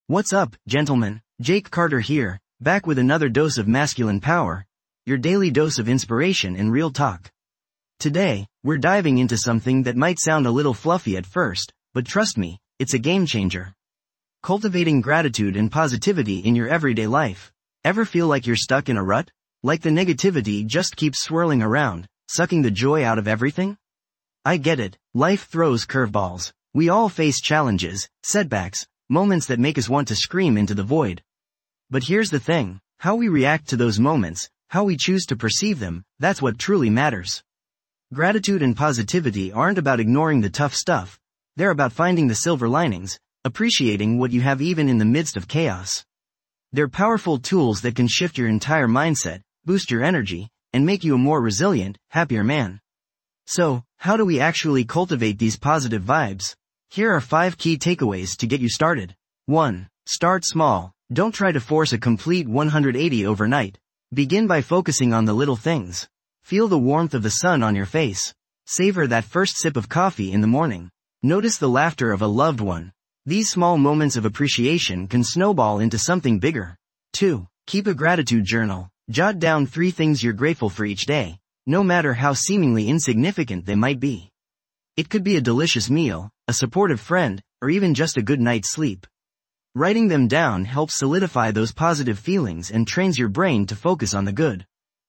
What's up, gentlemen? Jake Carter here, back with another dose of masculine power, your daily dose of inspiration and real talk. Today, we're diving into something that might sound a little fluffy at first, but trust me, it's a game changer. Cultivating gratitude and positivity in your everyday life. Ever feel like you're stuck in a rut? Like the negativity just keeps swirling around, sucking the joy out of everything? I get it, life throws curveballs. We all face challenges, setbacks, moments that make us want to scream into the void. But here's the thing, how we react to those moments, how we choose to perceive them, that's what truly matters. Gratitude and positivity aren't about ignoring the tough stuff, they're about finding the silver linings, appreciating what you have even in the midst of chaos. They're powerful tools that can shift your entire mindset, boost your energy, and make you a more resilient, happier man. So, how do we actually cultivate these positive vibes? Here are 5 key takeaways to get you started. 1. Start small. Don't try to force a complete 180 overnight. Begin by focusing on the little things. Feel the warmth of the sun on your face. Savor that first sip of coffee in the morning. Notice the laughter of a loved one. These small moments of appreciation can snowball into something bigger. 2. Keep a gratitude journal. Jot down 3 things you're grateful for each day, no matter how seemingly insignificant they might be. It could be a delicious meal, a supportive friend, or even just a good night's sleep. Writing them down helps solidify those positive feelings and trains your brain to focus on the good.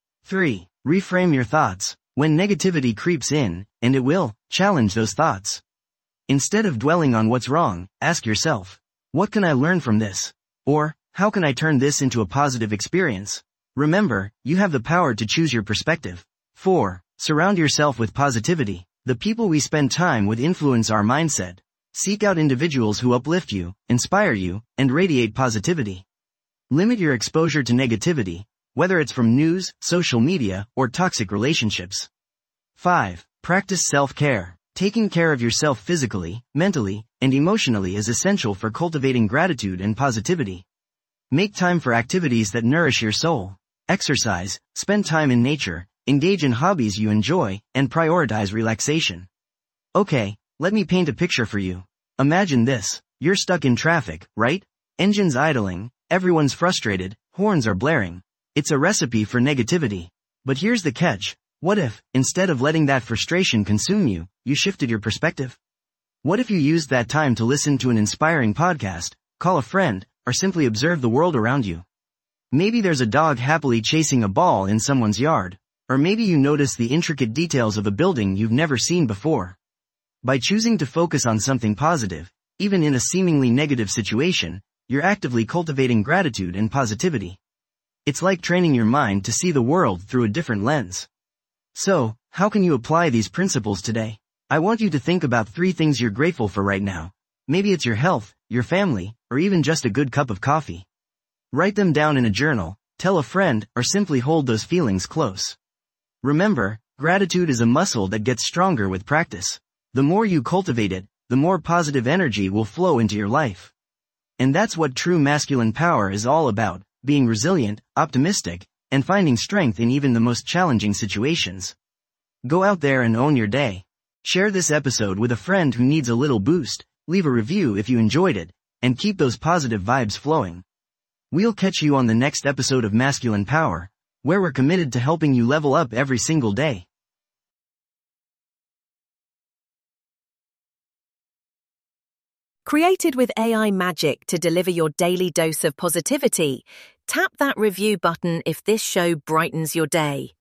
3. Reframe your thoughts. When negativity creeps in, and it will, challenge those thoughts. Instead of dwelling on what's wrong, ask yourself, what can I learn from this? Or, how can I turn this into a positive experience? Remember, you have the power to choose your perspective. 4. Surround yourself with positivity. The people we spend time with influence our mindset. Seek out individuals who uplift you, inspire you, and radiate positivity. Limit your exposure to negativity, whether it's from news, social media, or toxic relationships. 5. Practice self-care. Taking care of yourself physically, mentally, and emotionally is essential for cultivating gratitude and positivity. Make time for activities that nourish your soul. Exercise, spend time in nature, engage in hobbies you enjoy, and prioritize relaxation. Okay, let me paint a picture for you. Imagine this. You're stuck in traffic, right? Engines idling, everyone's frustrated, horns are blaring. It's a recipe for negativity. But here's the catch. What if, instead of letting that frustration consume you, you shifted your perspective? What if you used that time to listen to an inspiring podcast, call a friend, or simply observe the world around you? Maybe there's a dog happily chasing a ball in someone's yard. Or maybe you notice the intricate details of a building you've never seen before. By choosing to focus on something positive, even in a seemingly negative situation, you're actively cultivating gratitude and positivity. It's like training your mind to see the world through a different lens. So, how can you apply these principles today? I want you to think about 3 things you're grateful for right now. Maybe it's your health, your family, or even just a good cup of coffee. Write them down in a journal, tell a friend, or simply hold those feelings close. Remember, gratitude is a muscle that gets stronger with practice. The more you cultivate it, the more positive energy will flow into your life. And that's what true masculine power is all about, being resilient, optimistic, and finding strength in even the most challenging situations. Go out there and own your day. Share this episode with a friend who needs a little boost, leave a review if you enjoyed it, and keep those positive vibes flowing. We'll catch you on the next episode of Masculine Power, where we're committed to helping you level up every single day. Created with AI magic to deliver your daily dose of positivity, tap that review button if this show brightens your day.